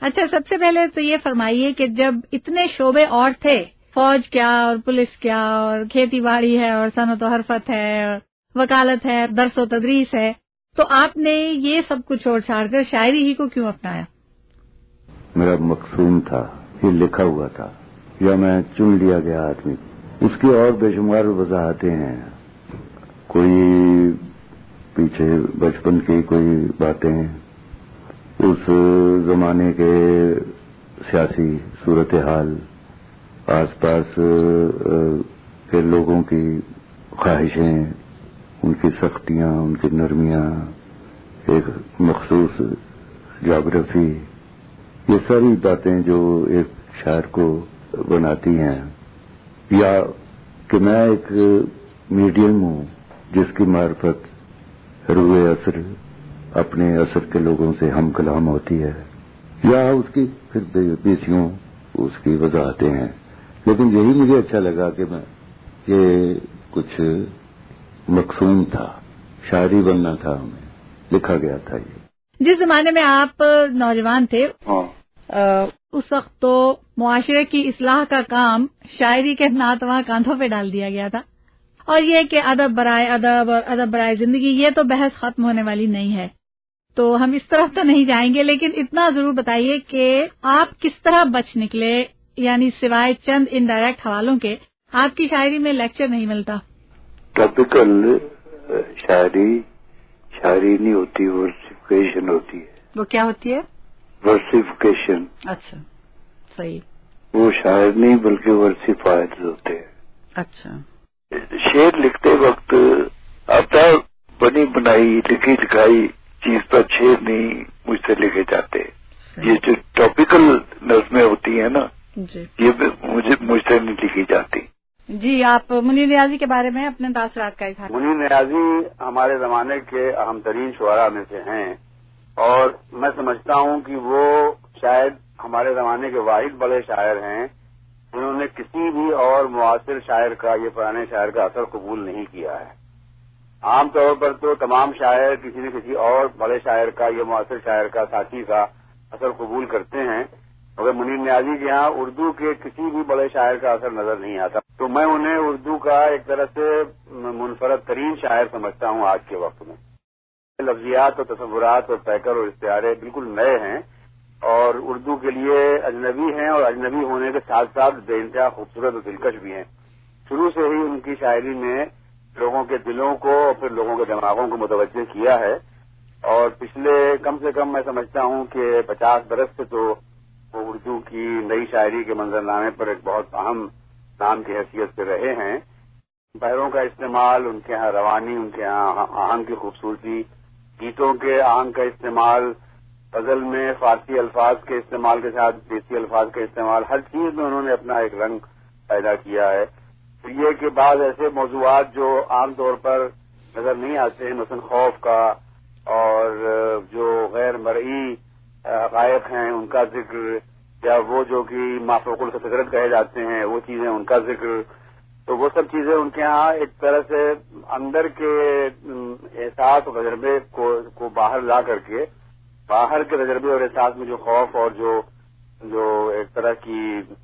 اچھا، سب سے پہلے تو یہ فرمائیے کہ جب اتنے شعبے اور تھے، فوج کیا اور پولیس کیا اور کھیتی باڑی ہے اور صنعت و حرفت ہے اور وکالت ہے، درس و تدریس ہے، تو آپ نے یہ سب کچھ چھوڑ چھاڑ کر شاعری ہی کو کیوں اپنایا؟ میرا مقصود تھا، یہ لکھا ہوا تھا یا میں چن لیا گیا آدمی؟ اس کی اور بے شمار وضاحتیں ہیں. کوئی پیچھے بچپن کی کوئی باتیں، اس زمانے کے سیاسی صورتحال، آس پاس کے لوگوں کی خواہشیں، ان کی سختیاں، ان کی نرمیاں، ایک مخصوص جغرافی، یہ ساری باتیں جو ایک شاعر کو بناتی ہیں. یا کہ میں ایک میڈیم ہوں جس کی معرفت روئے عصر اپنے عصر کے لوگوں سے ہم کلام ہوتی ہے، یا اس کی پھر بیسیوں اس کی وضاحتیں ہیں. لیکن یہی مجھے اچھا لگا کہ میں یہ کچھ مقصود تھا، شاعری بننا تھا، ہمیں لکھا گیا تھا. یہ جس زمانے میں آپ نوجوان تھے اس وقت تو معاشرے کی اصلاح کا کام شاعری کے ناتواں کاندھوں پہ ڈال دیا گیا تھا، اور یہ کہ ادب برائے ادب اور ادب برائے زندگی، یہ تو بحث ختم ہونے والی نہیں ہے، تو ہم اس طرف تو نہیں جائیں گے. لیکن اتنا ضرور بتائیے کہ آپ کس طرح بچ نکلے، یعنی سوائے چند انڈائریکٹ حوالوں کے آپ کی شاعری میں لیکچر نہیں ملتا. ٹاپیکل شاعری نہیں ہوتی، ورسیفیکیشن ہوتی ہے. وہ کیا ہوتی ہے؟ ورسیفیکیشن. اچھا، صحیح. وہ شاعر نہیں بلکہ ورسیفائرز ہوتے ہیں. اچھا. شعر لکھتے وقت اب بنی بنائی لکھی لکھائی چیز پر شعر نہیں مجھ سے لکھے جاتے. یہ جو ٹاپیکل نظمیں ہوتی ہیں نا، جی، یہ مجھ سے نہیں لکھی جاتی. جی، آپ منیر نیازی کے بارے میں اپنے تاثرات کا اظہار. منیر نیازی ہمارے زمانے کے اہم ترین شعراء میں سے ہیں، اور میں سمجھتا ہوں کہ وہ شاید ہمارے زمانے کے واحد بڑے شاعر ہیں جنہوں نے کسی بھی اور معاصر شاعر کا، یہ پرانے شاعر کا اثر قبول نہیں کیا ہے. عام طور پر تو تمام شاعر کسی نہ کسی اور بڑے شاعر کا، یہ معاصر شاعر کا، ساتھی کا اثر قبول کرتے ہیں، مگر منیر نیازی کے ہاں اردو کے کسی بھی بڑے شاعر کا اثر نظر نہیں آتا. تو میں انہیں اردو کا ایک طرح سے منفرد ترین شاعر سمجھتا ہوں آج کے وقت میں. لفظیات اور تصورات اور پیکر اور استعارے بالکل نئے ہیں اور اردو کے لیے اجنبی ہیں، اور اجنبی ہونے کے ساتھ ساتھ بے انتہا خوبصورت اور دلکش بھی ہیں. شروع سے ہی ان کی شاعری نے لوگوں کے دلوں کو اور پھر لوگوں کے دماغوں کو متوجہ کیا ہے، اور پچھلے کم سے کم میں سمجھتا ہوں کہ 50 برس سے تو وہ اردو کی نئی شاعری کے منظرنامے پر ایک بہت اہم نام کی حیثیت سے رہے ہیں. پیروں کا استعمال، ان کے ہاں روانی، ان کے ہاں آہنگ کی خوبصورتی، گیتوں کے آہنگ کا استعمال، غزل میں فارسی الفاظ کے استعمال کے ساتھ دیسی الفاظ کا استعمال، ہر چیز میں انہوں نے اپنا ایک رنگ پیدا کیا ہے. تو یہ کہ بعض ایسے موضوعات جو عام طور پر نظر نہیں آتے ہیں، مثلا خوف کا اور جو غیر مرئی حقائق ہیں ان کا ذکر، یا وہ جو کہ مافوق الفطرت کہے جاتے ہیں وہ چیزیں ان کا ذکر، تو وہ سب چیزیں ان کے ہاں ایک طرح سے اندر کے احساس اور تجربے کو باہر لا کر کے، باہر کے تجربے اور احساس میں جو خوف اور جو ایک طرح کی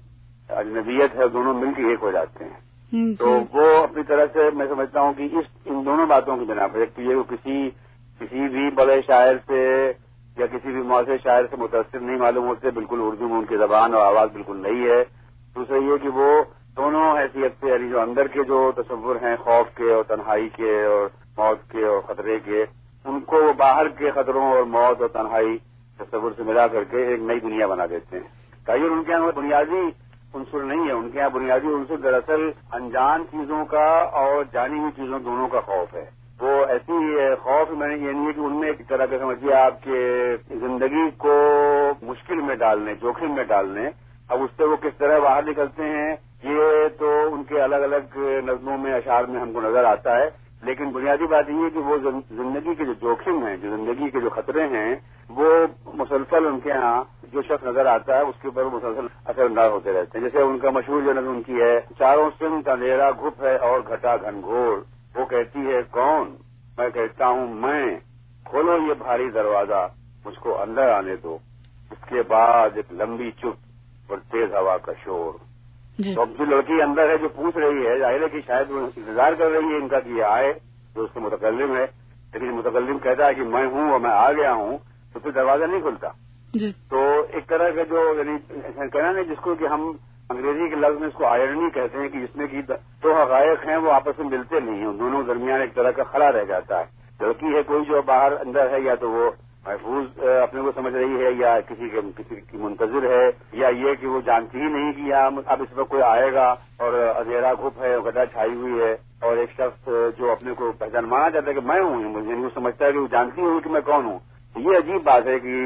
اجنبیت ہے، دونوں مل کے ایک ہو جاتے ہیں. تو وہ اپنی طرح سے میں سمجھتا ہوں کہ ان دونوں باتوں کی بنا پر، ایک تو یہ کسی بھی بڑے شاعر سے یا کسی بھی معاصر شاعر سے متاثر نہیں معلوم ہوتے، بالکل اردو میں ان کی زبان اور آواز بالکل نئی ہے. دوسرا یہ کہ وہ دونوں حیثیت سے، یعنی جو اندر کے جو تصور ہیں خوف کے اور تنہائی کے اور موت کے اور خطرے کے، ان کو وہ باہر کے خطروں اور موت اور تنہائی تصور سے ملا کر کے ایک نئی دنیا بنا دیتے ہیں. تاہیر ان کے یہاں بنیادی عنصر نہیں ہے، ان کے یہاں بنیادی عنصر دراصل انجان چیزوں کا اور جانی ہوئی چیزوں دونوں کا خوف ہے. وہ ایسی خوف میں یہ نہیں ہے کہ ان میں ایک طرح کا سمجھیے آپ کے زندگی کو مشکل میں ڈالنے، جوخم میں ڈالنے، اب اس سے وہ کس طرح باہر نکلتے ہیں یہ تو ان کے الگ الگ نظموں میں، اشعار میں ہم کو نظر آتا ہے. لیکن بنیادی بات یہ ہے کہ وہ زندگی کے جو جوخم ہیں، جو زندگی کے جو خطرے ہیں، وہ مسلسل ان کے ہاں جو شخص نظر آتا ہے اس کے اوپر مسلسل اثر انداز ہوتے رہتے ہیں. جیسے ان کا مشہور جو نظم ان کی ہے، چاروں سمت اندھیرا گھپ ہے اور گھٹا گھنگھور، وہ کہتی ہے کون، میں کہتا ہوں میں، کھولو یہ بھاری دروازہ مجھ کو اندر آنے دو. اس کے بعد ایک لمبی چپ اور تیز ہوا کا شور. تو اب جو لڑکی اندر ہے جو پوچھ رہی ہے ظاہر ہے کہ شاید وہ انتظار کر رہی ہے ان کا کہ یہ آئے جو اس کا متکلم ہے، لیکن متکلم کہتا ہے کہ میں ہوں اور میں آ گیا ہوں، تو پھر دروازہ نہیں کھلتا. تو ایک طرح کا جو یعنی کہنا نہیں جس کو کہ ہم انگریزی کے لفظ میں اس کو آئرنی کہتے ہیں کہ جس میں کہ دو حقائق ہیں وہ آپس میں ملتے نہیں ہیں، دونوں درمیان ایک طرح کا خلا رہ جاتا ہے. لڑکی ہے کوئی جو باہر اندر ہے، یا تو وہ محفوظ اپنے کو سمجھ رہی ہے یا کسی کی منتظر ہے، یا یہ کہ وہ جانتی ہی نہیں کہ اب اس وقت کوئی آئے گا اور اندھیرا گھپ ہے، گڈھا چھائی ہوئی ہے، اور ایک شخص جو اپنے کو پہچان مانا چاہتا ہے کہ میں ہوں، یعنی وہ سمجھتا ہے کہ وہ جانتی ہوں کہ میں کون ہوں. یہ عجیب بات ہے کہ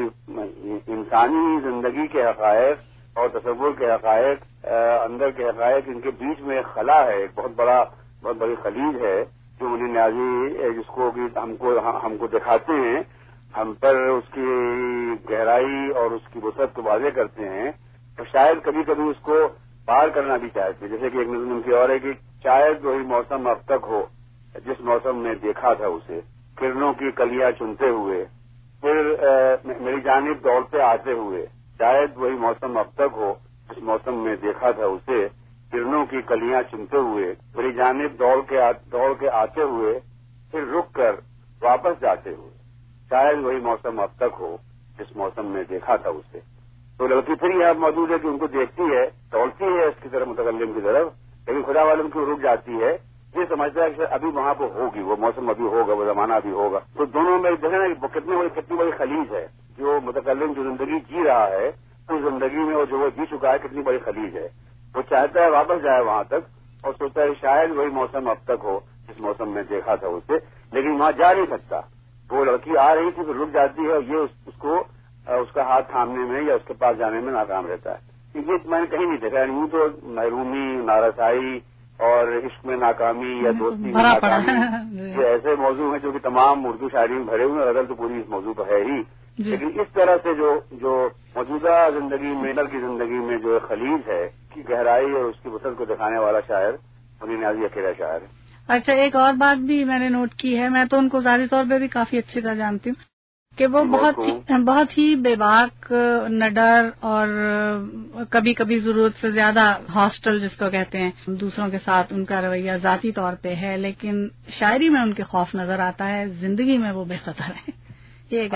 انسانی زندگی کے حقائق اور تصور کے حقائق، اندر کے حقائق، ان کے بیچ میں خلا ہے، ایک بہت بڑی خلیج ہے جو منی نیازی جس کو ہم کو دکھاتے ہیں، ہم پر اس کی گہرائی اور اس کی وسعت کو واضح کرتے ہیں، تو شاید کبھی کبھی اس کو پار کرنا بھی چاہتے ہیں. جیسے کہ ایک نظم ان کی اور ہے کہ شاید وہی موسم اب تک ہو جس موسم میں دیکھا تھا اسے، کرنوں کی کلیاں چنتے ہوئے پھر میری جانب دوڑتے آتے ہوئے. شاید وہی موسم اب تک ہو جس موسم میں دیکھا تھا اسے، کرنوں کی کلیاں چنتے ہوئے میری جانب دوڑ کے آتے ہوئے پھر رک کر واپس جاتے ہوئے. شاید وہی موسم اب تک ہو جس موسم میں دیکھا تھا اسے. تو لڑکی پھر یہاں موجود ہے کہ ان کو دیکھتی ہے، دوڑتی ہے اس کی طرف متکلم کی طرف، لیکن خدا والم کی رک جاتی ہے. یہ سمجھتا ہے کہ ابھی وہاں پہ ہوگی، وہ موسم ابھی ہوگا، وہ زمانہ ابھی ہوگا. تو دونوں میں دیکھیں نا کتنی بڑی خلیج ہے. جو متکلم جو زندگی جی رہا ہے اس زندگی میں وہ جو وہ جی چکا ہے کتنی بڑی خلیج ہے. وہ چاہتا ہے واپس جائے وہاں تک اور سوچتا ہے شاید وہی موسم اب تک ہو جس موسم میں دیکھا تھا اسے، لیکن وہاں جا نہیں سکتا. وہ لڑکی آ رہی تھی پھر رک جاتی ہے اور یہ اس کا ہاتھ تھامنے میں یا اس کے پاس جانے میں ناکام رہتا ہے. یہ میں نے کہیں نہیں دیکھا. یوں تو محرومی، نارسائی اور عشق میں ناکامی یا دوستی میں ناکامی یہ ایسے موضوع ہیں جو کہ تمام اردو شاعری میں بھرے ہوئے ہیں. غزل تو پوری اس موضوع پر ہے ہی، لیکن اس طرح سے جو موجودہ زندگی میں کی زندگی میں جو خلیج ہے کی گہرائی اور اس کی وسعت کو دکھانے والا شاعر منی نیازی اکیلا شاعر ہے. اچھا، ایک اور بات بھی میں نے نوٹ کی ہے، میں تو ان کو ذاتی طور پہ بھی کافی اچھی طرح جانتی ہوں کہ وہ بہت ہی بے باک، نڈر اور کبھی کبھی ضرورت سے زیادہ ہاسٹل جس کو کہتے ہیں، دوسروں کے ساتھ ان کا رویہ ذاتی طور پہ ہے، لیکن شاعری میں ان کے خوف نظر آتا ہے، زندگی میں وہ بے خطر ہے. یہ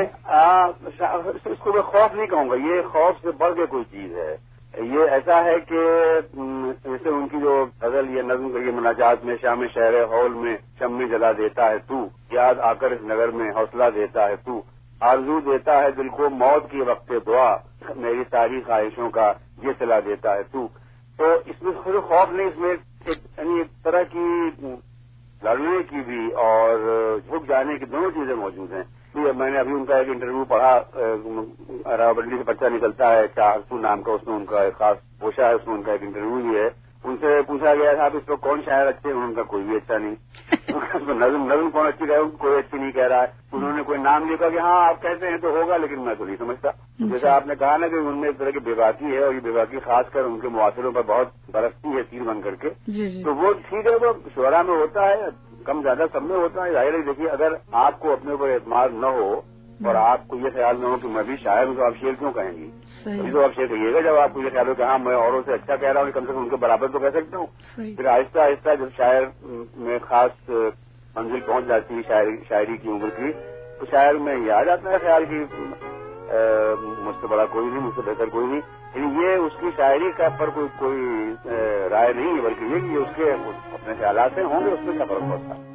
اس کو میں خوف نہیں کہوں گا، یہ خوف سے بڑھ کے کوئی چیز ہے. یہ ایسا ہے کہ جیسے ان کی جو غزل یہ نظم یہ مناجات میں شام شہر ہول میں شمع جلا دیتا ہے تو، یاد آ کر اس نگر میں حوصلہ دیتا ہے تو، آرزو دیتا ہے دل کو موت کی وقت دعا، میری ساری خواہشوں کا یہ صلاح دیتا ہے تو. تو اس میں صرف خوف نہیں، اس میں ایک طرح کی لڑنے کی بھی اور جھک جانے کی دونوں چیزیں موجود ہیں. میں نے ابھی ان کا ایک انٹرویو پڑھا، راولپنڈی سے بچہ نکلتا ہے چاہسو نام کا، اس میں ان کا ایک خاص پوشا ہے، اس میں ان کا ایک انٹرویو بھی ہے. ان سے پوچھا گیا تھا اس وقت کون شاعر اچھے ہیں، ان کا کوئی بھی اچھا نہیں. نظم کون اچھی رہے کوئی اچھی نہیں کہہ رہا ہے. انہوں نے کوئی نام لکھا کہ ہاں آپ کہتے ہیں تو ہوگا، لیکن میں تو نہیں سمجھتا. جیسے آپ نے کہا نا کہ ان میں ایک طرح کی بے باکی ہے، اور یہ بے باکی خاص کر ان کے معاصروں پر بہت برستی ہے تیر بن کر کے. تو وہ ٹھیک ہے، وہ شعرا میں ہوتا ہے، کم زیادہ سب میں ہوتا ہے. ظاہر ہے دیکھیے اگر آپ کو اپنے اوپر اعتماد نہ ہو اور آپ کو یہ خیال نہ ہو کہ میں بھی شاعر ہوں تو آپ شعر کیوں کہیں گی؟ ابھی تو آپ شعر کہیے گا جب آپ کو یہ خیال ہو کہ ہاں میں اوروں سے اچھا کہہ رہا ہوں، کم سے کم ان کے برابر تو کہہ سکتا ہوں. پھر آہستہ آہستہ جب شاعر میں خاص منزل پہنچ جاتی ہے شاعری کی عمر کی، تو شاعر میں یہ آ جاتا ہے خیال کہ مجھ سے بڑا کوئی نہیں، مجھ سے بہتر کوئی نہیں. یعنی یہ اس کی شاعری کا پر کوئی رائے نہیں ہے، بلکہ یہ کہ اس کے اپنے خیالات سے ہوں گے، اس میں کیا فرق پڑتا ہے.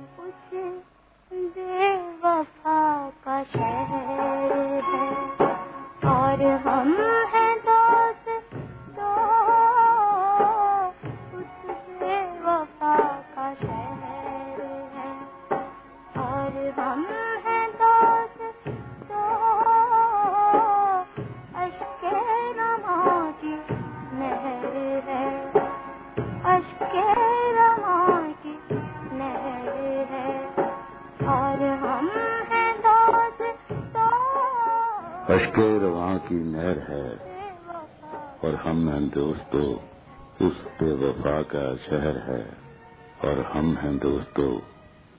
وفا کا شہر ہے اور ہم ہیں دوست تو اس بے وفا کا شہر ہے اور ہم ہیں دوست تو اشک رواں کی نہر ہے، اشک رواں کی نہر ہے اور ہم ہیں دوست تو اشک رواں کی نہر ہے اور ہم ہیں دوستو، اس بے وفا کا شہر ہے اور ہم ہیں دوستو.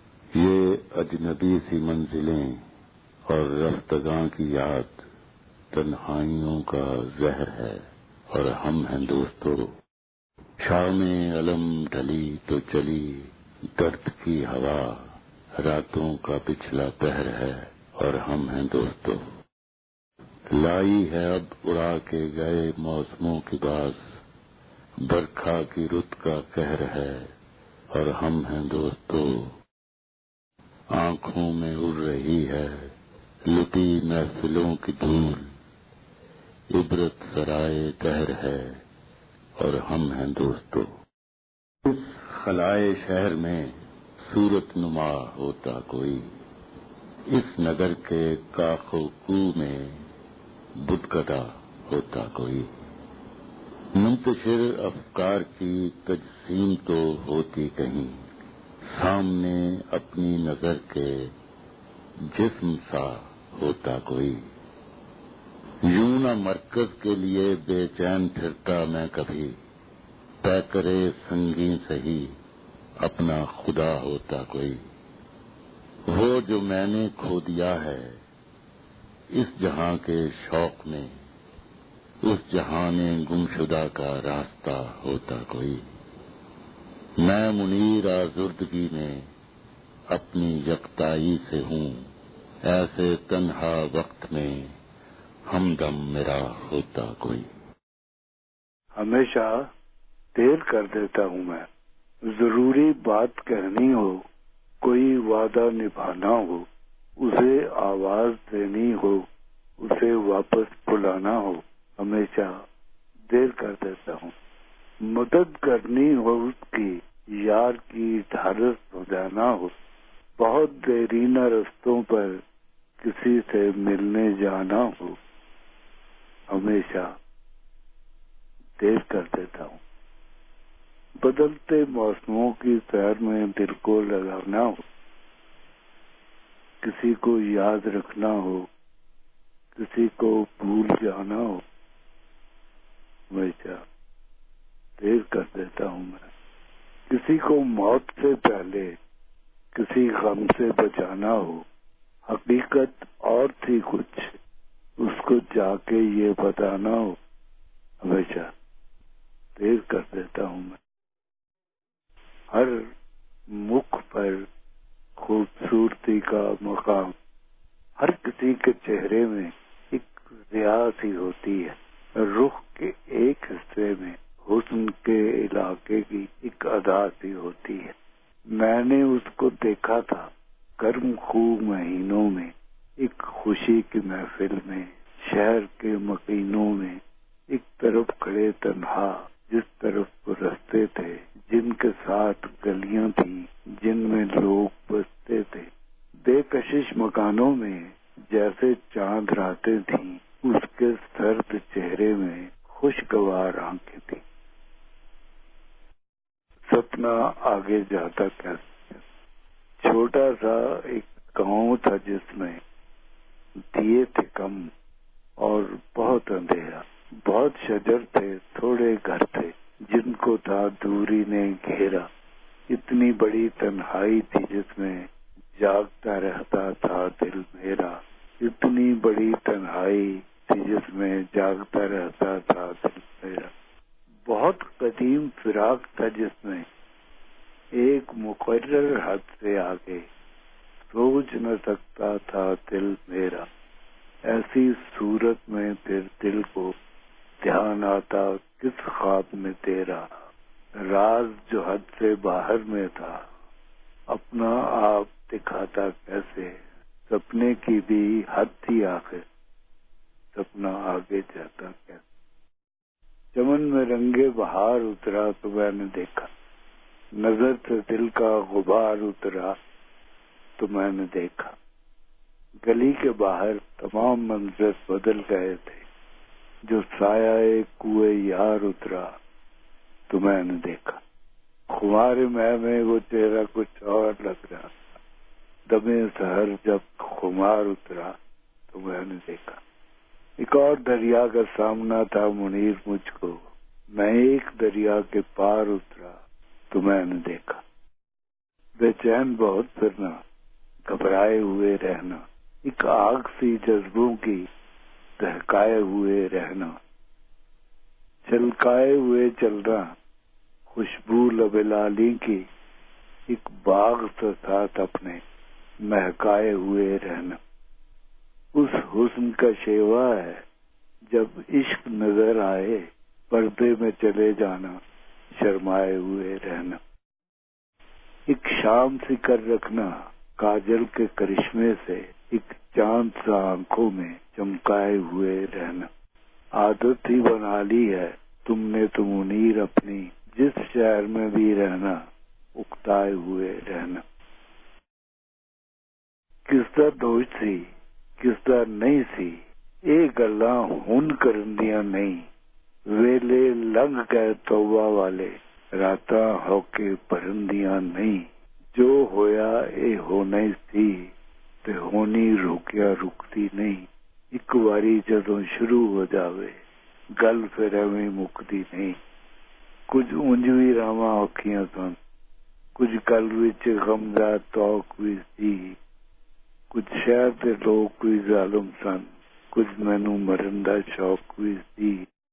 یہ اجنبی سی منزلیں اور رفتگاں کی یاد تنہائیوں کا زہر ہے اور ہم ہیں دوستو، شام علم ڈھلی تو چلی درد کی ہوا، راتوں کا پچھلا پہر ہے اور ہم ہیں دوستو، لائی ہے اب اڑا کے گئے موسموں کی باز، برکھا کی رت کا قہر ہے اور ہم ہیں دوستو، آنکھوں میں اڑ رہی ہے لٹی محفلوں کی دھول، عبرت سرائے دہر ہے اور ہم ہیں دوستو، اس خلائے شہر میں صورت نما ہوتا کوئی، اس نگر کے کاخ و کو میں بت کدا ہوتا کوئی، منتشر افکار کی تجسیم تو ہوتی کہیں، سامنے اپنی نظر کے جسم سا ہوتا کوئی، یوں نہ مرکز کے لیے بے چین پھرتا میں کبھی، طے کرے سنگین سہی اپنا خدا ہوتا کوئی، وہ جو میں نے کھو دیا ہے اس جہاں کے شوق میں، اس جہان گمشدہ کا راستہ ہوتا کوئی، میں منیر آزردگی میں اپنی یکتائی سے ہوں، ایسے تنہا وقت میں ہمدم میرا ہوتا کوئی، ہمیشہ دیر کر دیتا ہوں میں، ضروری بات کہنی ہو، کوئی وعدہ نبھانا ہو، اسے آواز دینی ہو، اسے واپس بلانا ہو، ہمیشہ دیر کر دیتا ہوں، مدد کرنی ہو اس کی، یار کی ڈھارس ہو جانا ہو، بہت دیرینہ رستوں پر کسی سے ملنے جانا ہو، ہمیشہ دیر کر دیتا ہوں، بدلتے موسموں کی سیر میں دل کو لگانا ہو، کسی کو یاد رکھنا ہو، کسی کو بھول جانا ہو، ہمیشہ دیر کر دیتا ہوں میں، کسی کو موت سے پہلے کسی غم سے بچانا ہو، حقیقت اور تھی کچھ، اس کو جا کے یہ بتانا ہو، ہمیشہ دیر کر دیتا ہوں میں، ہر مکھ پر خوبصورتی کا مقام، ہر کسی کے چہرے میں ایک ضیا سی ہوتی ہے، رخ کے ایک حصے میں حسن کے علاقے کی ایک ادا سی ہوتی ہے، میں نے اس کو دیکھا تھا گرم خوب مہینوں میں، ایک خوشی کی محفل میں، شہر کے مکینوں میں، ایک طرف کھڑے تنہا، جس طرف وہ رستے تھے، جن کے ساتھ گلیاں تھیں، جن میں لوگ بستے تھے، بے کشش مکانوں میں جیسے چاند راتیں تھیں، اس کے سرد چہرے میں خوشگوار آنکھیں تھیں، سپنا آگے جاتا کیسے، چھوٹا سا ایک گاؤں تھا جس میں دیے تھے کم اور بہت اندھیرا، بہت شجر تھے، تھوڑے گھر تھے جن کو تھا دوری نے گھیرا، اتنی بڑی تنہائی تھی جس میں جاگتا رہتا تھا دل میرا، اتنی بڑی تنہائی تھی جس میں جاگتا رہتا تھا دل میرا، بہت قدیم فراق تھا جس میں ایک مقرر حد سے آگے سوچ نہ سکتا تھا دل میرا، ایسی صورت میں پھر دل کو دھیان آتا کس خواب میں تیرا، راز جو حد سے باہر میں تھا، اپنا آپ دکھاتا کیسے، سپنے کی بھی حد تھی آخر، سپنا آگے جاتا کیسے، چمن میں رنگے بہار اترا تو میں نے دیکھا، نظر سے دل کا غبار اترا تو میں نے دیکھا، گلی کے باہر تمام منظر بدل گئے تھے، جو سایہ کوئے یار اترا تو میں نے دیکھا، خمار میں وہ چہرہ کچھ اور لگ رہا تھا، دمے سحر جب خمار اترا تو میں نے دیکھا، ایک اور دریا کا سامنا تھا منیر مجھ کو، میں ایک دریا کے پار اترا تو میں نے دیکھا، بے چین بہت پھرنا، گھبرائے ہوئے رہنا، ایک آگ سی جذبوں کی दहकाए हुए रहना, छलकाए हुए चलना, खुशबू लबेलाली की एक बाग से साथ अपने महकाए हुए रहना। उस हुस्न का शेवा है जब इश्क नजर आए पर्दे में चले जाना, शर्माए हुए रहना। एक शाम सी कर रखना काजल के करिश्मे से, एक चांद सा आंखों में चमकाए हुए रहना। आदत ही बना ली है तुमने तो मुनीर अपनी, जिस शहर में भी रहना उकताए हुए रहना। किसदा दोष सी किसदा नहीं सी, ਇਹ ਗੱਲਾਂ ਹੁਣ ਕਰਨ ਦੀਆਂ ਨਹੀਂ, ਵੇਲੇ ਲੰਘ ਗਏ ਤੌਬਾ ਵਾਲੇ, ਰਾਤਾਂ ਹੌਕੇ ਭਰਨ ਦੀਆਂ ਨਹੀਂ। ਜੋ ਹੋਇਆ ਇਹ ਹੋਣਾ ਹੀ ਸੀ ਤੇ ਹੋਣੀ ਰੁਕਿਆ ਰੁਕਦੀ ਨਹੀਂ। ਇੱਕ ਵਾਰੀ ਜਦੋਂ ਸ਼ੁਰੂ ਹੋ ਜਾਵੇ ਗੱਲ ਫਿਰ ਐਵੇਂ ਮੁੱਕਦੀ ਨਹੀਂ। ਕੁਝ ਉਂਝ ਵੀ ਰਾਵਾਂ ਔਖੀਆਂ ਸਨ, ਕੁਝ ਗੱਲ ਵਿੱਚ ਗਮਜ਼ਾ ਤੌਕ ਵੀ ਸੀ, ਕੁਝ ਸ਼ਹਿਰ ਦੇ ਲੋਕ ਵੀ ਜ਼ਾਲਮ ਸਨ, ਕੁਝ ਮੈਨੂੰ ਮਰਨ ਦਾ ਸ਼ੌਕ ਵੀ ਸੀ।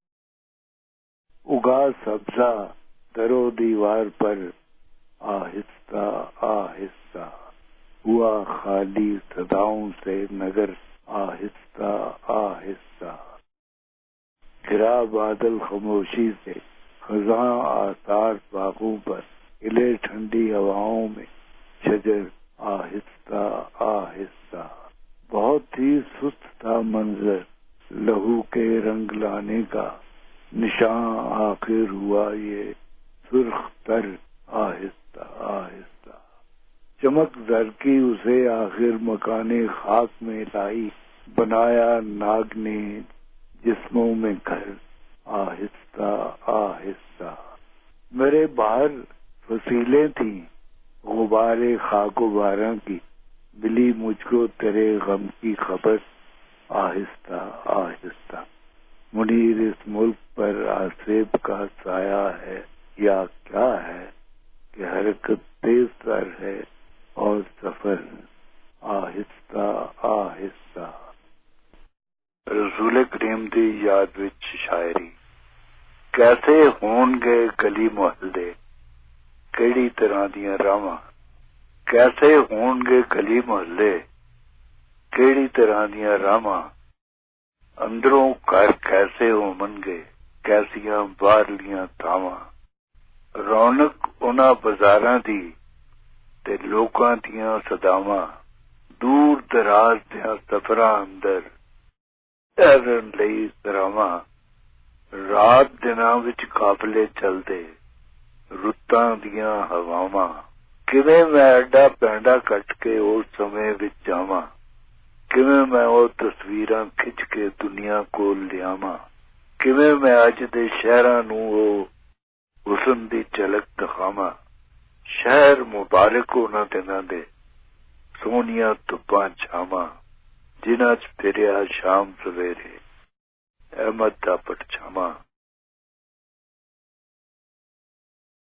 उगा सब्जा दरो दीवार पर, आहिस्ता आहिस्ता हुआ खाली सदाओं से नगर, आहिस्ता आहिस्ता गिरा बादल खामोशी से, खज़ां आसार बागों पर, हिले ठंडी हवाओं में शजर, आहिस्ता आहिस्ता। बहुत ही सुस्त था मंजर, लहू के रंग लाने का निशान आखिर हुआ ये सुर्ख तर, आहिस्ता आहिस्ता। चमक जर की उसे आखिर मकाने खाक में लाई, बनाया नाग ने जिस्मों में घर, आहिस्ता आहिस्ता। मेरे बाहर फसीलें थीं गुबारे खाको बारां की, मिली मुझको तेरे गम की खबर, आहिस्ता आहिस्ता। मुनीर इस मुल्क पर आसेब का साया है या क्या है कि हरकत तेज तर है और सफर, आहिस्ता आहिस्ता। रसूल करीम दी याद विच शायरी। कैसे होणगे गली मुहल्ले, केड़ी तरह दियां रावां, कैसे होणगे गली मुहल्ले, केड़ी तरह दियां रावां, अंदरों घर कैसे होवणगे, कैसियां बाहरलियां थावां। रौनक उन्हां बाजारां दी ते लोकां दियां सदावां, दूर दराज दियां सफरां अंदर ठहरन लई सरावां। रात दिनां विच काफले चलदे, रुत्तां दियां हवावां। किवें मैं एडा पैंडा कट के उस समय विच जावां, किवें मैं ਉਹ ਤਸਵੀਰਾਂ ਖਿੱਚ ਕੇ ਦੁਨੀਆ ਕੋਲ ਲਿਆਵਾਂ, ਕਿਵੇਂ ਮੈਂ ਅੱਜ ਦੇ ਸ਼ਹਿਰਾਂ ਨੂੰ ਉਹ ਹੁਸਨ ਦੀ ਝਲਕ ਦਿਖਾਵਾਂ। ਸ਼ਹਿਰ ਮੁਬਾਰਕ ਉਹਨਾਂ ਦਿਨਾਂ ਦੇ, ਸੋਹਣੀਆਂ ਧੁੱਪਾਂ ਛਾਵਾਂ, ਜਿਨ੍ਹਾਂ 'ਚ ਫਿਰਿਆ ਸ਼ਾਮ ਸਵੇਰੇ ਅਹਿਮਦ ਦਾ ਪਰਛਾਵਾਂ।